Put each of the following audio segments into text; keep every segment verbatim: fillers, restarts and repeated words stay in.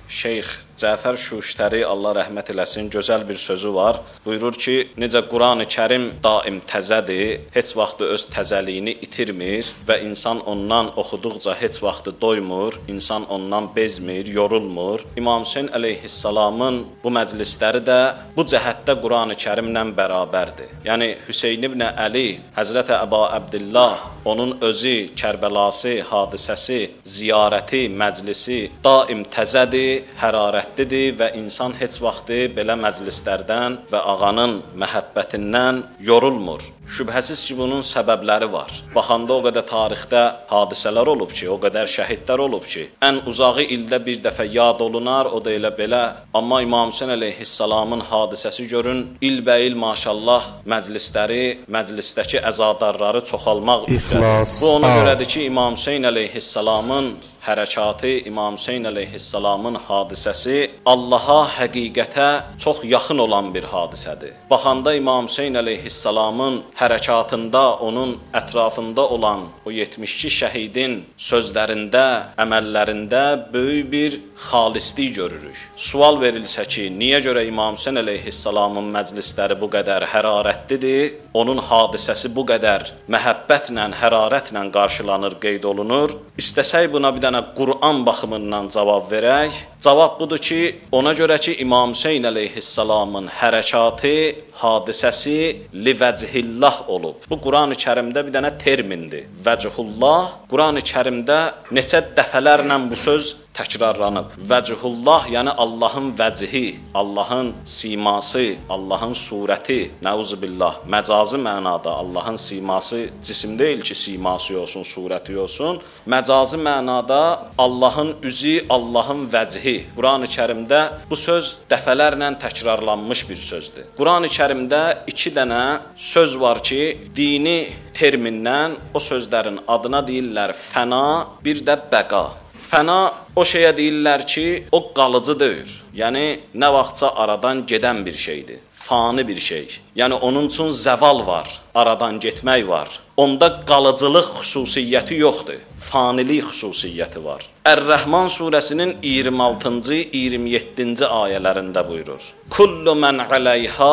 Şeyx Cəfər Şuştəri, Allah rəhmət eləsin, gözəl bir sözü var. Buyurur ki, necə Qurani Kərim daim təzədir, heç vaxt öz təzəliyini itirmir və insan ondan oxuduqca heç vaxt doymur, insan ondan bezmir, yorulmur. İmam Hüseyn əleyhissalamın bu məclisləri də bu cəhətdə Qurani Kərimlə bərabərdir. Yəni Hüseyn ibn Əli, Həzrət Əba Əbdillah, onun özü, Kərbəlası, hadisəsi, ziyarəti, məclisi daim təzədir, hərarətlidir və insan heç vaxtı belə məclislərdən və ağanın məhəbbətindən yorulmur. Şübhəsiz ki, bunun səbəbləri var. Baxanda o qədər tarixdə hadisələr olub ki, o qədər şəhidlər olub ki, ən uzağı ildə bir dəfə yad olunar, o da elə belə. Amma İmam Hüseyn əleyhissalamın hadisəsi görün, ilbəil maşallah məclisləri, məclisdəki əzadarları çoxalmaq üzrədir. Bu ona görədir ki, İmam Hüseyn əleyhissalamın hərəkatı, İmam Hüseyn əleyhissalamın hadisəsi Allaha, həqiqətə çox yaxın olan bir hadisədir. Baxanda İmam Hüseyn əleyhissalamın hərəkatında, onun ətrafında olan o yetmiş iki şəhidin sözlərində, əməllərində böyük bir xalislik görürük. Sual verilsə ki, niyə görə İmam Hüseyn əleyhissalamın məclisləri bu qədər hərarətlidir, onun hadisəsi bu qədər məhəbbətlə, hərarətlə qarşılanır, qeyd olunur? İstəsək buna bir dənə Qur'an baxımından cavab verək. Cavab budur ki, ona görə ki, İmam Hüseyn əleyhissalamın hərəkatı, hadisəsi livəcihillah olub. Bu Qur'an-ı Kərimdə bir dənə termindir. Vəcihullah, Qur'an-ı Kərimdə neçə dəfələrlə bu söz təkrarlanıb. Vəcihullah, yəni Allahın vəcihi, Allahın siması, Allahın surəti, nəuzubillah, məcazi mənada Allahın siması cisim deyil ki, siması olsun, surəti olsun. Məcazi mənada Allahın üzü, Allahın vəcihi. Qur'an-ı Kərimdə bu söz dəfələrlə təkrarlanmış bir sözdür. Qur'an-ı Kərimdə iki dənə söz var ki, dini termindən o sözlərin adına deyirlər fəna, bir də bəqa. Fəna o şeyə deyirlər ki, o qalıcı deyil. Yəni, nə vaxtsa aradan gedən bir şeydir. Fani bir şey. Yəni, onun üçün zəval var, aradan getmək var. Onda qalıcılıq xüsusiyyəti yoxdur. Fanilik xüsusiyyəti var. Ər-Rəhman surəsinin iyirmi altıncı, iyirmi yeddinci ayələrində buyurur. Kullu mən aleyha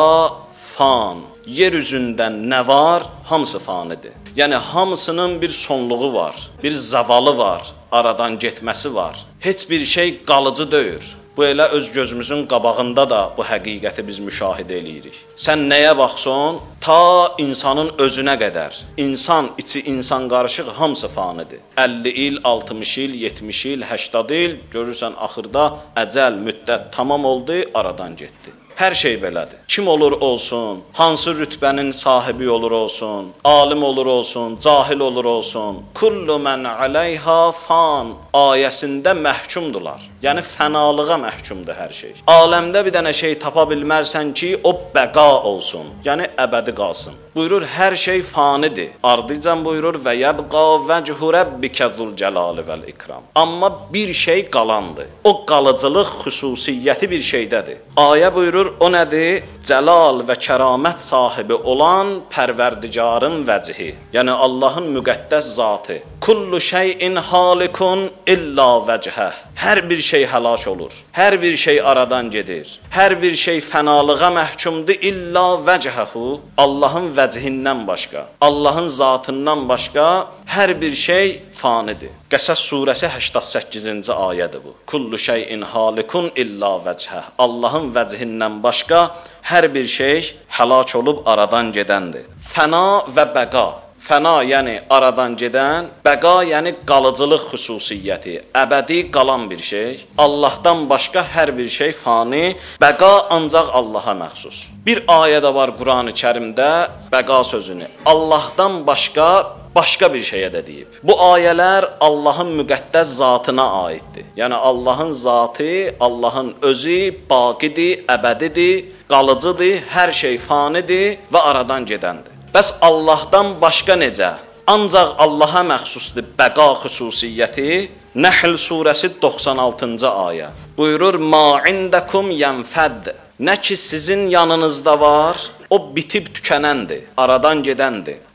fan. Yer üzündən nə var? Hamısı fanidir. Yəni, hamısının bir sonluğu var, bir zavalı var, aradan getməsi var. Heç bir şey qalıcı deyil. Bu elə öz gözümüzün qabağında da bu həqiqəti biz müşahidə eləyirik. Sən nəyə baxsan, ta insanın özünə qədər, insan içi, insan qarışıq hamısı fanidir. əlli il, altmış il, yetmiş il, həştad il, görürsən axırda əcəl, müddət tamam oldu, aradan getdi. Hər şey belədir. Kim olur olsun, hansı rütbənin sahibi olur olsun, alim olur olsun, cahil olur olsun, kullu mən aleyha fan ayəsində məhkumdular. Yəni fənalığa məhkumdur hər şey. Aləmdə bir dənə şey tapa bilmərsən ki, o bəqa olsun, yəni əbədi qalsın. Buyurur, hər şey fanidir. Ardıcan buyurur, və yəbqa vəchu rabbikə zülcəlali vəl ikram. Amma bir şey qalandır. O qalıcılıq xüsusiyyəti bir şeydədir. Ayə buyurur, o nədir? Cəlal və kəramət sahibi olan Pərverdigarın vəcihi. Yəni Allahın müqəddəs zatı. Kullu şeyin halikun illa vəchəh. Hər bir şey həlak olur. Hər bir şey aradan gedir. Hər bir şey fənalığa məhkumdur illa vəchəhu. Allahın vəcihindən başqa, Allahın zatından başqa hər bir şey fanidir. Qəsəs surəsi həştad səkkizinci ayədir bu. Kullu şeyin halikun illa vəchəh. Allahın vəcihindən başqa hər bir şey həlak olub aradan gedəndir. Fəna və bəqa. Fəna yəni aradan gedən, bəqa yəni qalıcılıq xüsusiyyəti, əbədi qalan bir şey. Allahdan başqa hər bir şey fani, bəqa ancaq Allaha məxsus. Bir ayə də var Qur'an-ı Kərimdə bəqa sözünü Allahdan başqa başqa bir şeyə də deyib. Bu ayələr Allahın müqəddəs zatına aiddir. Yəni Allahın zatı, Allahın özü baqidir, əbədidir, qalıcıdır, hər şey fanidir və aradan gedəndir. Bəs Allahdan başqa necə? Ancaq Allaha məxsusdur bəqa xüsusiyyəti. Nəhl surəsi doxsan altıncı ayə. Buyurur, ma indakum yanfad. Nə ki sizin yanınızda var, o bitib tükənəndir, aradan gedəndir.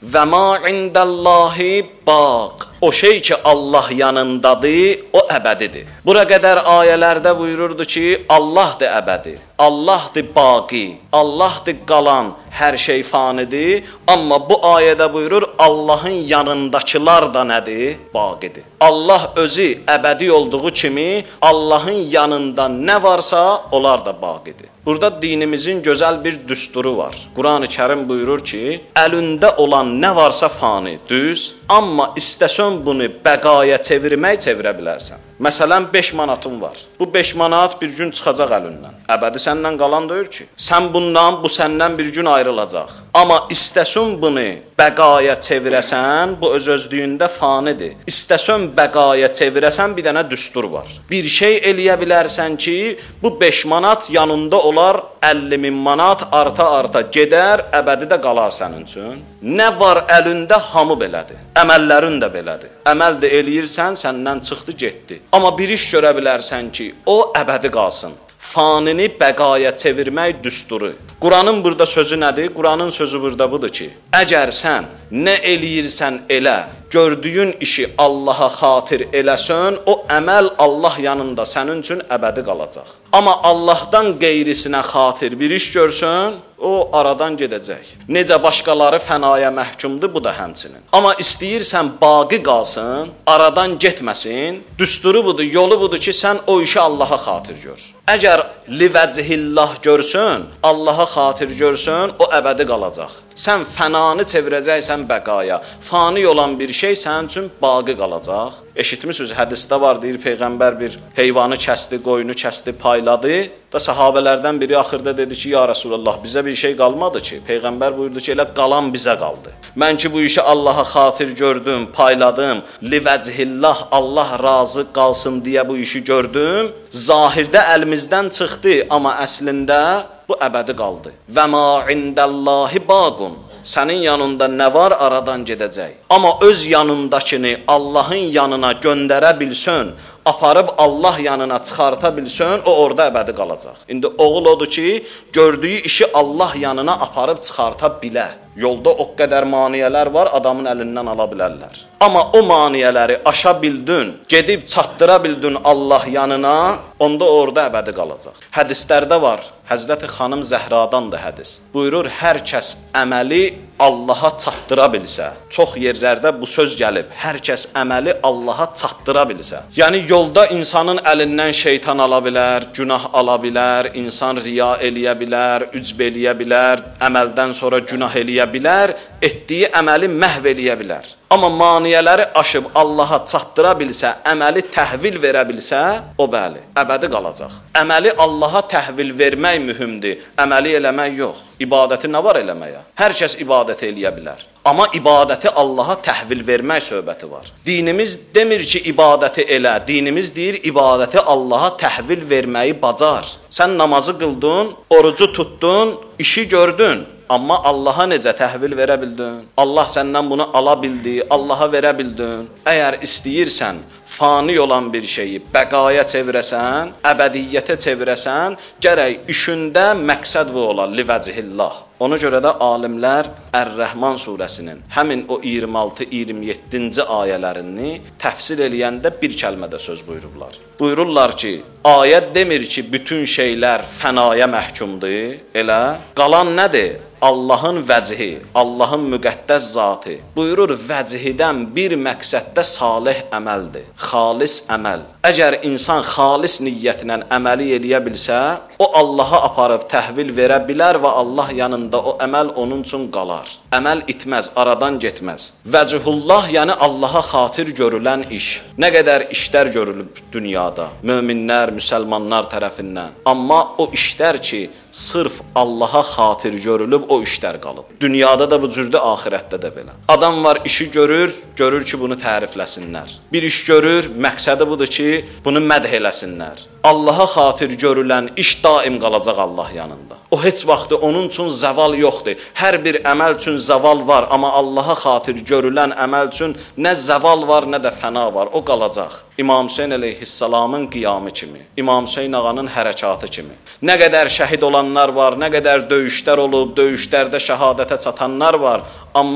Və ma indallahi baq. O şey ki Allah yanındadır, o əbədidir. Bura qədər ayələrdə buyururdu ki, Allahdır əbədi, Allahdır baqi, Allahdır qalan, hər şey fanidir. Amma bu ayədə buyurur, Allahın yanındakılar da nədir? Baqidir. Allah özü əbədi olduğu kimi, Allahın yanında nə varsa, onlar da baqidir. Burada dinimizin gözəl bir düsturu var. Quran-ı Kərim buyurur ki, əlində olan nə varsa fani, düz, amma istəsən bunu bəqaya çevirmək çevirə bilərsən. Məsələn, beş manatın var. Bu beş manat bir gün çıxacaq əlindən. Əbədi səndən qalan deyir ki, sən bundan, bu səndən bir gün ayrılacaq. Amma istəsən bunu bəqaya çevirəsən, bu öz-özlüyündə fanidir. İstəsən bəqaya çevirəsən, bir dənə düstur var. Bir şey eləyə bilərsən ki, bu beş manat yanında olar, əlli min manat arta-arta gedər, əbədi də qalar sənin üçün. Nə var əlində, hamı belədir. Əməllərin də belədir. Əməl də eləyirsən, səndən çıxdı, getdi. Amma bir iş görə bilərsən ki, o əbədi qalsın. Fanini bəqaya çevirmək düsturu. Quranın burada sözü nədir? Quranın sözü burada budur ki, əgər sən nə eləyirsən elə, gördüyün işi Allaha xatir eləsən, o əməl Allah yanında sənin üçün əbədi qalacaq. Amma Allahdan qeyrisinə xatir bir iş görsən, o aradan gedəcək. Necə başqaları fənaya məhkumdur, bu da həmçinin. Amma istəyirsən baqi qalsın, aradan getməsin, düsturu budur, yolu budur ki, sən o işi Allaha xatir gör. Əgər livəcihillah görsün, Allaha xatir görsün, o əbədi qalacaq. Sən fənanı çevirəcəksən bəqaya, fani olan bir şey sənin üçün baqi qalacaq. Eşitmisiniz, hədisdə var, deyir, Peyğəmbər bir heyvanı kəsdi, qoyunu kəsdi, payladı. Da sahabələrdən biri axırda dedi ki, ya Rasulullah, bizə bir şey qalmadı ki. Peyğəmbər buyurdu ki, elə qalan bizə qaldı. Mən ki, bu işi Allaha xatir gördüm, payladım, livəcihillah, Allah razı qalsın deyə bu işi gördüm. Zahirdə əlimizdən çıxdı, amma əslində bu əbədi qaldı. Və ma indallahi baqun. Sənin yanında nə var, aradan gedəcək. Amma öz yanındakini Allahın yanına göndərə bilsən, aparıb Allah yanına çıxarta bilsən, o orada əbədi qalacaq. İndi oğul odur ki, gördüyü işi Allah yanına aparıb çıxarta bilə. Yolda o qədər maniyələr var, adamın əlindən ala bilərlər. Amma o maniyələri aşa bildin, gedib çatdıra bildin Allah yanına, onda orada əbədi qalacaq. Hədislərdə var, Həzrəti xanım Zəhradan da hədis. Buyurur, hər kəs əməli Allaha çatdıra bilsə, çox yerlərdə bu söz gəlib, hər kəs əməli Allaha çatdıra bilsə. Yəni, yolda insanın əlindən şeytan ala bilər, günah ala bilər, insan riya eləyə bilər, ücb eləyə bilər, əməldən sonra günah eləyə bilər, etdiyi əməli məhv eləyə bilər. Amma maniyələri aşıb Allaha çatdıra bilsə, əməli təhvil verə bilsə, o bəli, əbədi qalacaq. Əməli Allaha təhvil vermək mühümdir, əməli eləmək yox. İbadəti nə var eləməyə? Hər kəs ibadət eləyə bilər. Amma ibadəti Allaha təhvil vermək söhbəti var. Dinimiz demir ki, ibadəti elə. Dinimiz deyir, ibadəti Allaha təhvil verməyi bacar. Sən namazı qıldın, orucu tutdun, işi gördün. Amma Allaha necə təhvil verə bildin? Allah səndən bunu ala bildi, Allaha verə bildin. Əgər istəyirsən, fani olan bir şeyi bəqaya çevirəsən, əbədiyyətə çevirəsən, gərək işində məqsəd bu olar, livəcihillah. Ona görə də alimlər Ər-Rəhman surəsinin həmin o iyirmi altı iyirmi yeddinci ayələrini təfsir eləyəndə bir kəlmədə söz buyururlar. Buyururlar ki, ayət demir ki, bütün şeylər fənaya məhkumdur, elə qalan nədir? Allahın vəcihi, Allahın müqəddəs zatı. Buyurur, vəcihidən bir məqsəddə salih əməldir, xalis əməl. Əgər insan xalis niyyətlə əməli eləyə bilsə, o Allaha aparıb təhvil verə bilər və Allah yanında o əməl onun üçün qalar. Əməl itməz, aradan getməz. Vəcihullah, yəni Allaha xatir görülən iş. Nə qədər işlər görülüb dünyada, möminlər, müsəlmanlar tərəfindən. Amma o işlər ki, sırf Allaha xatir görülüb, o işlər qalıb. Dünyada da bu cürdür, axirətdə də belə. Adam var, işi görür, görür ki, bunu tərifləsinlər. Bir iş görür, məqsədi budur ki, bunu mədh eləsinlər. Allaha xatir görülən iş daim qalacaq Allah yanında. O heç vaxtı onun üçün zəval yoxdur. Hər bir əməl üçün zəval var, amma Allaha xatir görülən əməl üçün nə zəval var, nə də fəna var. O qalacaq. İmam Hüseyn əleyhissalamın qiyamı kimi, İmam Hüseyn ağanın hərəkatı kimi. Nə qədər şəhid olanlar var, nə qədər döyüşlər olub, döyüşlərdə şəhadətə çatanlar var, amma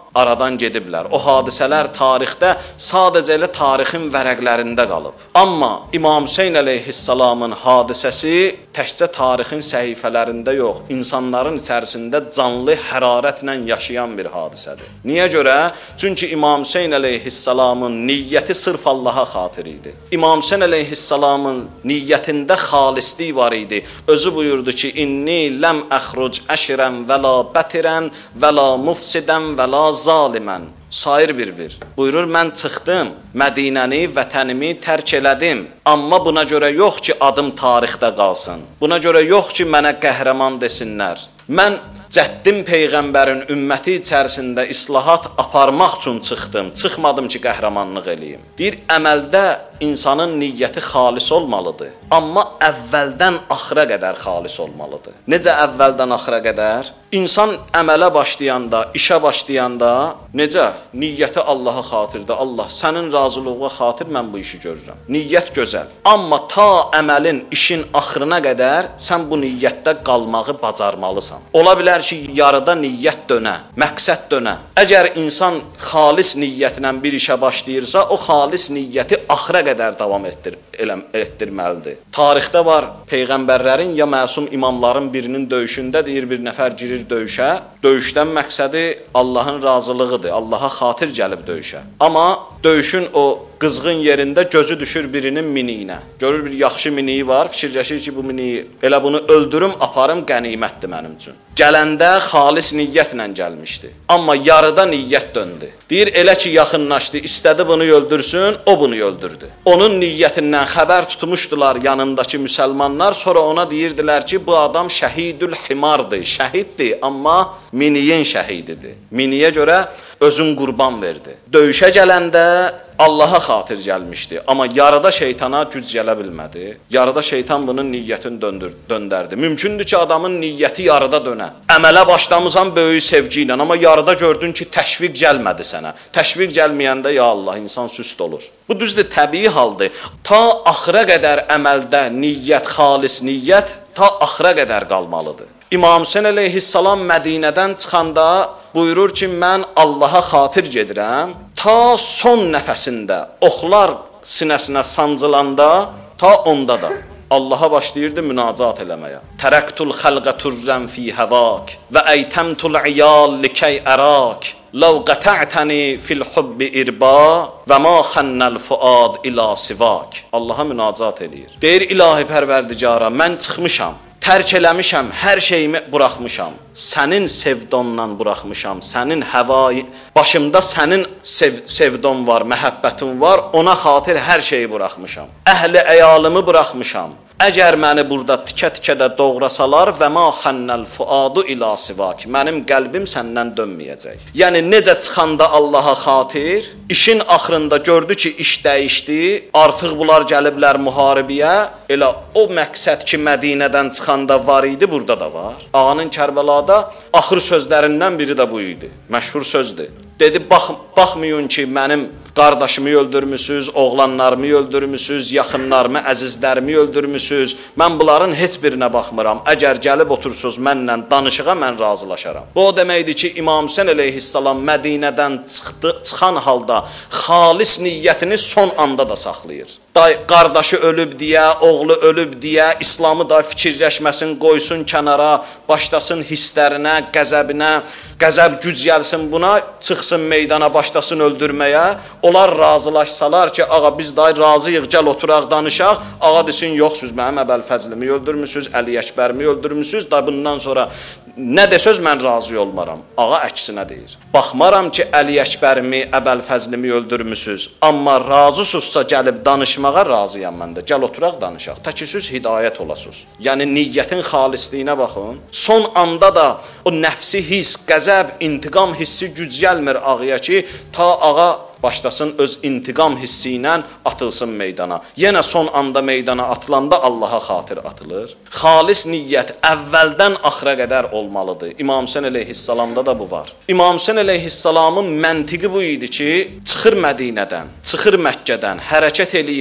aradan gediblər. O hadisələr tarixdə sadəcə elə tarixin vərəqlərində qalıb. Amma İmam Hüseyn əleyhissalamın hadisəsi təkcə tarixin səhifələrində yox, insanların içərisində canlı hərarətlə yaşayan bir hadisədir. Niyə görə? Çünki İmam Hüseyn əleyhissalamın niyyəti sırf Allaha xatir idi. İmam Hüseyn əleyhissalamın niyyətində xalislik var idi. Özü buyurdu ki, inni ləm əxruc əşirən və la bətirən və la mufsidən və la zalimən. Sair bir-bir. Buyurur, mən çıxdım, Mədinəni, vətənimi tərk elədim. Amma buna görə yox ki, adım tarixdə qalsın. Buna görə yox ki, mənə qəhrəman desinlər. Mən cəddim Peyğəmbərin ümməti içərisində islahat aparmaq üçün çıxdım. Çıxmadım ki, qəhrəmanlıq eləyim. Deyir, əməldə insanın niyyəti xalis olmalıdır. Amma əvvəldən axıra qədər xalis olmalıdır. Necə əvvəldən axıra qədər? İnsan əmələ başlayanda, işə başlayanda necə? Niyyəti Allaha xatirdə. Allah, sənin razılığına xatir mən bu işi görürəm. Niyyət gözəl. Amma ta əməlin, işin axırına qədər sən bu niyyətdə qalmağı bacarmalısan. Ola bilər ki, yarıda niyyət dönə, məqsəd dönə. Əgər insan xalis niyyətlə bir işə başlayırsa, o xalis niyyəti axıra qədər davam etdir, eləm, etdirməlidir. Tarixdə var, Peyğəmbərlərin ya məsum imamların birinin döyüşündə deyir, bir nəfər girir döyüşə. Döyüşdən məqsədi Allahın razılığıdır. Allaha xatir gəlib döyüşə. Amma döyüşün o qızğın yerində gözü düşür birinin miniyinə. Görür bir yaxşı miniyi var, fikirləşir ki, bu miniyi elə bunu öldürüm, aparım, qənimətdir mənim üçün. Gələndə xalis niyyətlə gəlmişdi. Amma yarıda niyyət döndü. Deyir, elə ki, yaxınlaşdı, istədi bunu öldürsün, o bunu öldürdü. Onun niyyətindən xəbər tutmuşdular yanındakı müsəlmanlar, sonra ona deyirdilər ki, bu adam şəhidül himardır, şəhiddir, amma miniyin şəhididir. Miniyə görə özün qurban verdi. Döyüşə gələndə Allaha xatir gəlmişdi, amma yarıda şeytana güc gələ bilmədi. Yarıda şeytan bunun niyyətini döndür, döndərdi. Mümkündür ki, adamın niyyəti yarıda dönə. Əmələ başlamısan böyük sevgi ilə, amma yarıda gördün ki, təşviq gəlmədi sənə. Təşviq gəlməyəndə, ya Allah, insan süst olur. Bu düzdür, təbii haldır. Ta axıra qədər əməldə niyyət, xalis niyyət, ta axıra qədər qalmalıdır. İmam Hüseyn əleyhissalam Mədinədən çıxanda buyurur ki, mən Allaha xatir gedirəm. Ta son nəfəsində, oxlar sinəsinə sancılanda, ta onda da Allaha başlayırdı münacat eləməyə. Tərəktul xəlqə turrən fi həvak və əytəmtul iyal likəy ərak. Ləv qətə'təni fil hubbi irba və ma xənnəl fuad ila sivak. Allaha münacat eləyir. Deyir, ilahi pərverdigara, mən çıxmışam. Tərk eləmişəm, hər şeyimi buraxmışam. Sənin sevdondan buraxmışam, sənin həvai, başımda sənin sev sevdon var, məhəbbətin var, ona xatir hər şeyi buraxmışam. Əhli əyalımı buraxmışam. Əgər məni burada tikə-tikə də doğrasalar və ma xənnəl fuadu ila sivak, mənim qəlbim səndən dönməyəcək. Yəni, necə çıxanda Allaha xatir, işin axırında gördü ki, iş dəyişdi, artıq bunlar gəliblər müharibəyə, elə o məqsəd ki, Mədinədən çıxanda var idi, burada da var. Ağanın Kərbəlada axır sözlərindən biri də bu idi, məşhur sözdür. Dedi, bax, baxmayın ki, mənim qardaşımı öldürmüsünüz, oğlanlarımı öldürmüsünüz, yaxınlarımı, əzizlərimi öldürmüsünüz. Mən bunların heç birinə baxmıram. Əgər gəlib otursunuz mənlə danışığa, mən razılaşaram. Bu o deməkdir ki, İmam Hüseyn əleyhissalam Mədinədən çıxdı, çıxan halda xalis niyyətini son anda da saxlayır. Day, qardaşı ölüb deyə, oğlu ölüb deyə, İslamı da fikirləşməsin, qoysun kənara, başlasın hisslərinə, qəzəbinə, qəzəb güc gəlsin buna, çıxsın meydana, başlasın öldürməyə. Onlar razılaşsalar ki, ağa biz da razıyıq, gəl oturaq, danışaq. Ağa desin, yox, siz mənim Əbəlfəzlimi öldürmüsünüz, Əli Əkbərimi öldürmüsünüz, da bundan sonra nə desöz mən razı olmaram. Ağa əksinə deyir. Baxmaram ki, Əli Əkbərimi, Əbəlfəzlimi öldürmüsünüz, amma razısınızsa gəlib danışmağa razıyam mən də. Gəl oturaq, danışaq. Təkisiz hidayət olasınız. Yəni, niyyətin xalisliyinə baxın. Son anda da o nəfsi his, qəzəb, intiqam hissi güc gəlmir ağaya ki, ta ağa başlasın öz intiqam hissi ilə atılsın meydana. Yenə son anda meydana atılanda Allaha xatir atılır. Xalis niyyət əvvəldən axıra qədər olmalıdır. İmam Hüseyn əleyhissalamda da bu var. İmam Hüseyn əleyhissalamın məntiqi bu idi ki, çıxır Mədinədən, çıxır Məkkədən, hərəkət eləyir.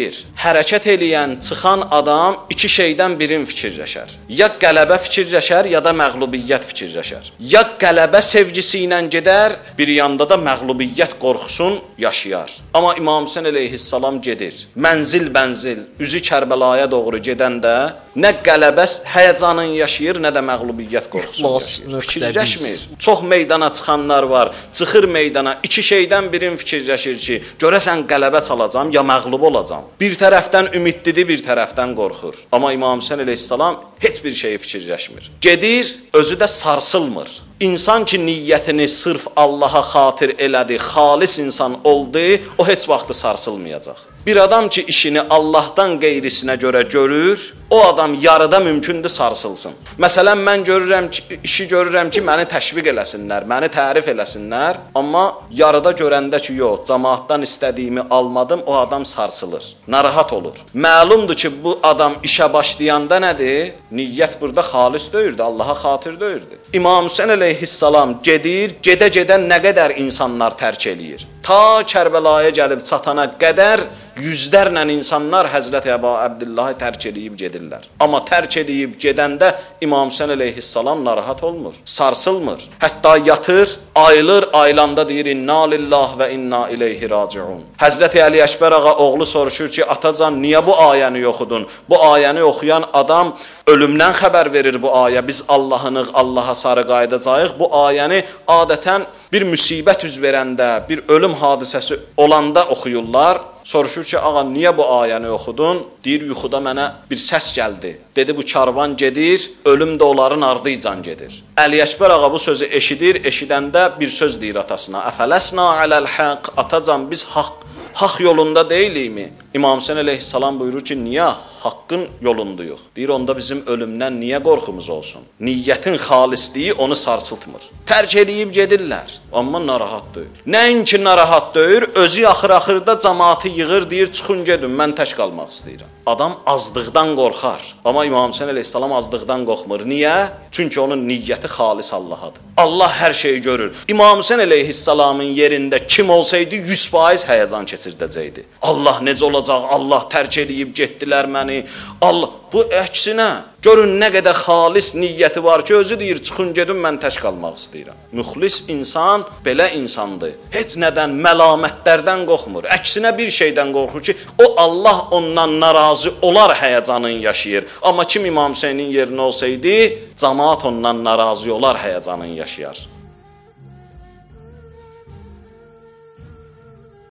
hərəkət eləyən, çıxan adam iki şeydən birin fikirləşər. Ya qələbə fikirləşər, ya da məğlubiyyət fikirləşər. Ya qələbə sevgisi ilə gedər, bir yanda da məğlubiyyət qorxusun yaşayar. Amma İmam Hüseyn əleyhissalam gedir. Mənzil-mənzil, üzü Kərbəlaya doğru gedəndə nə qələbə həyəcanın yaşayır, nə də məğlubiyyət qorxusun yaşayır. Fikirləşmir. Çox meydana çıxanlar var. Çıxır meydana, iki şeydən birin fikirləşir ki, görəsən qələbə çalacam, ya məğlub olacam. Bir tərəfdən ümidlidir, bir tərəfdən qorxur. Amma İmam Hüseyn əleyhissalam heç bir şeyi fikirləşmir. Gedir, özü də sarsılmır. İnsan ki, niyyətini sırf Allaha xatir elədi, xalis insan oldu, o heç vaxtı sarsılmayacaq. Bir adam ki, işini Allahdan qeyrisinə görə görür, o adam yarıda mümkündür sarsılsın. Məsələn, mən görürəm ki, işi görürəm ki, məni təşviq eləsinlər, məni tərif eləsinlər, amma yarıda görəndə ki, yox, cəmaatdan istədiyimi almadım, o adam sarsılır, narahat olur. Məlumdur ki, bu adam işə başlayanda nədir? Niyyət burada xalis döyürdü, Allaha xatir döyürdü. İmam Hüseyn əleyhissalam gedir, gedə-gedə nə qədər insanlar tərk eləyir. Ta Kərbəlaya gəlib çatana qədər yüzlərlə insanlar Həzrəti Əbu Əbdillahı tərk edib gedirlər. Amma tərk edib gedəndə İmam Hüseyn əleyhissalam narahat olmur, sarsılmır. Hətta yatır, ayılır, ayılanda deyir inna lillah və inna ileyhi raciun. Həzrəti Əli Əkbər ağa oğlu soruşur ki, atacan niyə bu ayəni oxudun? Bu ayəni oxuyan adam ölümdən xəbər verir bu ayə. Biz Allahınıq, Allaha sarı qayıdacağıq. Bu ayəni adətən bir müsibət üz verəndə, bir ölüm hadisəsi olanda oxuyurlar. Soruşur ki, ağa niyə bu ayəni oxudun? Deyir, yuxuda mənə bir səs gəldi. Dedi, bu karvan gedir, ölüm də onların ardıycan gedir. Əli Əkbər ağa bu sözü eşidir, eşidəndə bir söz deyir atasına. Əfələsna aləl haqq, atacan biz haqq, haqq yolunda deyilikmi? İmam Hüseyn əleyhissalam buyurur ki, niyə? Haqqın yolundayıq. Deyir, onda bizim ölümdən niyə qorxumuz olsun? Niyyətin xalisliyi onu sarsıltmır. Tərk edib gedirlər, amma narahat deyil. Nəinki narahat deyil, özü axır-axırda cəmaatı yığır, deyir, çıxın gedin, mən tək qalmaq istəyirəm. Adam azlıqdan qorxar, amma İmam Hüseyn əleyhissalam azlıqdan qorxmur. Niyə? Çünki onun niyyəti xalis Allahadır. Allah hər şeyi görür. İmam Hüseyn əleyhissalamın yerində kim olsaydı yüz faiz həyəcan keçirdəcəkdi. Allah necə olacaq? Allah tərk edib getdilər məni. Allah, bu əksinə, görün nə qədər xalis niyyəti var ki, özü deyir, çıxın gedin, mən tək qalmaq istəyirəm. Müxlis insan belə insandır. Heç nədən, məlamətlərdən qorxmur. Əksinə bir şeydən qorxur ki, o Allah ondan narazı olar həyəcanın yaşayır. Amma kim İmam Hüseynin yerinə olsaydı, cəmaat ondan narazı olar həyəcanın yaşayar.